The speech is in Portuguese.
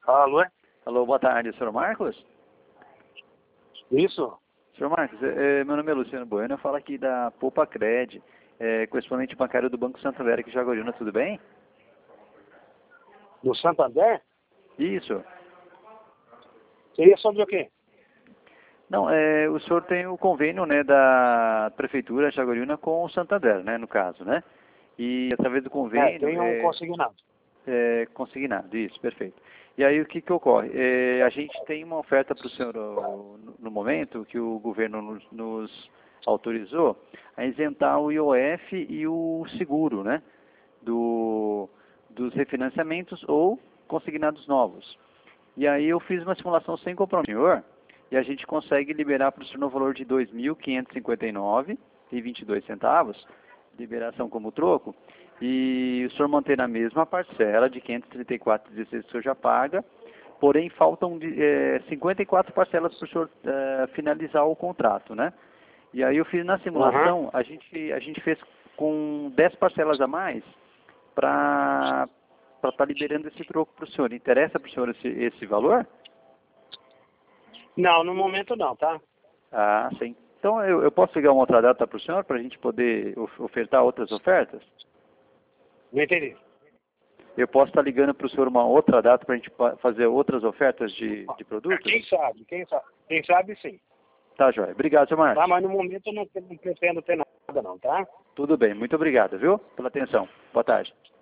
Alô? Alô, boa tarde, senhor Marcos? Isso? Senhor Marcos, meu nome é Luciano Bueno, eu falo aqui da Poupa Cred, correspondente bancário do Banco Santander aqui de Jaguariúna, tudo bem? Do Santander? Isso. Seria sobre o quê? Não, o senhor tem o convênio, né, da Prefeitura de Jaguariúna com o Santander, né, no caso, né? E através do convênio... tem um consignado. Consignado, isso, perfeito. E aí o que ocorre? A gente tem uma oferta para o senhor no momento que o governo nos autorizou a isentar o IOF e o seguro, né? Dos refinanciamentos ou consignados novos. E aí eu fiz uma simulação sem compromisso, senhor, e a gente consegue liberar para o senhor no valor de R$ 2.559,22, liberação como troco, e o senhor mantém a mesma parcela de R$ 534,16 que o senhor já paga, porém faltam 54 parcelas para o senhor finalizar o contrato, né? E aí eu fiz na simulação, a gente fez com 10 parcelas a mais para estar liberando esse troco para o senhor. Interessa para o senhor esse valor? Não, no momento não, tá? Ah, sim. Então eu posso pegar uma outra data para o senhor para a gente poder ofertar outras ofertas? Não entendi. Eu posso estar ligando para o senhor uma outra data para a gente fazer outras ofertas de produtos? Quem sabe sim. Tá, joia. Obrigado, senhor Marcos. Tá, mas no momento eu não pretendo ter nada não, tá? Tudo bem. Muito obrigado, viu? Pela atenção. Boa tarde.